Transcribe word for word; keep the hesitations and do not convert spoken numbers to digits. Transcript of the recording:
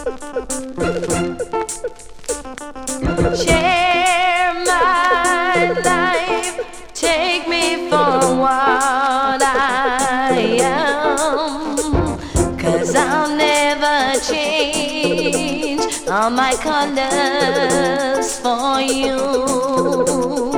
Share my life, take me for what I am, 'cause I'll never change all my colors for you.